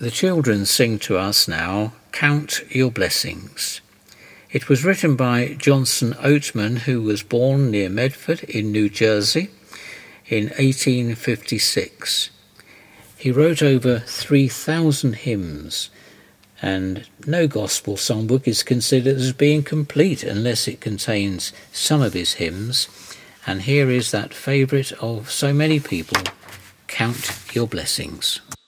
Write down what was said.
The children sing to us now, Count Your Blessings. It was written by Johnson Oatman, who was born near Medford in New Jersey in 1856. He wrote over 3,000 hymns, and no gospel songbook is considered as being complete unless it contains some of his hymns. And here is that favourite of so many people, Count Your Blessings.